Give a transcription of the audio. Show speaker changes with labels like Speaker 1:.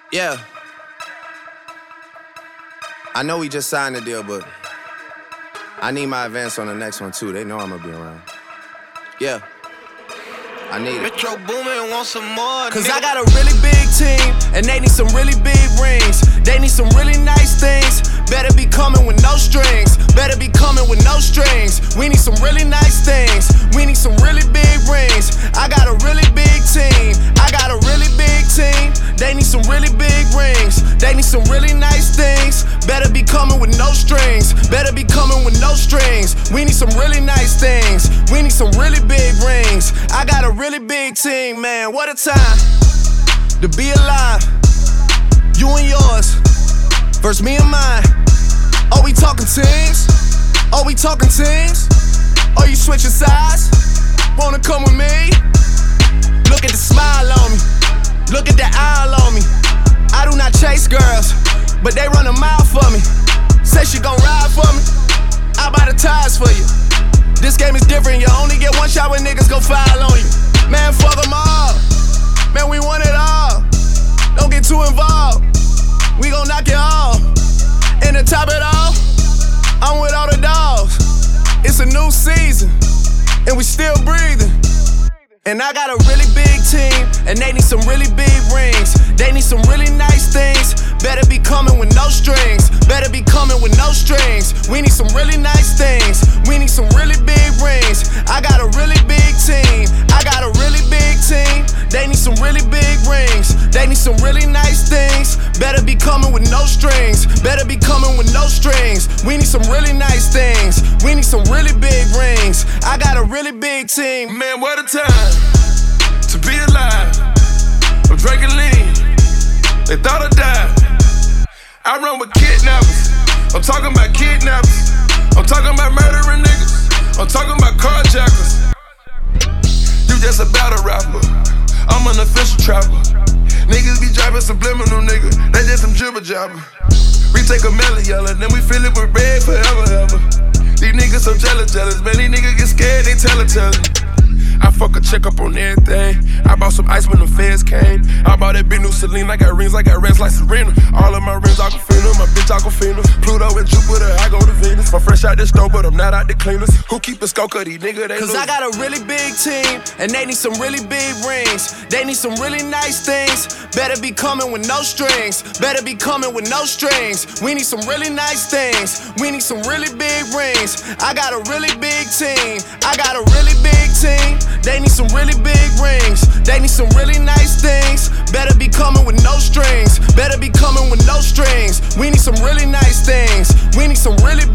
Speaker 1: Yeah. I know we just signed the deal, but I need my advance on the next one too. They know I'm gonna be around. Yeah. I need it.
Speaker 2: Metro Boomin want some more.
Speaker 1: Cause I got a really big team, and they need some really big rings. They need some really nice things. Better be coming with no strings. Better be coming with no strings. We need some really nice things. We need some really big rings. I got a really big team. I got a really big team. They need some really big rings. They need some really nice things. Better be coming with no strings. Better be coming with no strings. We need some really nice things. We need some really big rings. I got a really big team, man. What a time to be alive. You and yours versus me and mine. Are we talking teams? Are we talking teams? Are you switching sides? Wanna come with me? Look at the smile on me. Look at the eye on me. I do not chase girls, but they run a mile for me. Say she gon' ride for me. I buy the tires for you. This game is different. You only get one shot when niggas go foul on you. Man, fuck them all. Man, we want it all. Don't get too involved. We gon' knock it off. And to top it off, I'm with all the dogs. It's a new season, and we still breathing. And I got a really big team, and they need some really big rings. They need some really nice things. Better be coming with no strings. Better be coming with no strings. We need some really nice things. We need some really big rings. I got a really big team. I got a really big team. They need some really big rings. They need some really nice things. Better be coming with no strings. Better be coming with no strings. We need some really nice things. We need some really big rings. I got a really big team.
Speaker 2: Man, what a time to be alive. I'm drinking lean. They thought I died. I run with kidnappers. I'm talking about kidnappers. I'm talking about murdering niggas. I'm talking about carjackers. You just a battle rapper. I'm an official trapper. Niggas be driving subliminal, nigga. They just some jibber jabber. We take a melon yellow, then we fill it with red forever, ever. These niggas so jealous. Man, these niggas get scared, they tell it. I fuck a chick up on everything. I bought some ice when the feds came. I bought that big new Celine. I got rings, I got rings like Serena. All of my rings Aquafina, my bitch Aquafina. Pluto and Jupiter, I go to Venus. I'm fresh out the stove, but I'm not out the cleaners. Who keep a scope of these niggas, they
Speaker 1: Cause
Speaker 2: lose.
Speaker 1: I got a really big team, and they need some really big rings. They need some really nice things. Better be coming with no strings. Better be coming with no strings. We need some really nice things. We need some really big rings. I got a really big team. I got a really big team. They need some really big rings. They need some really nice things. Better be coming with no strings. Better be coming with no strings. We need some really nice things. We need some really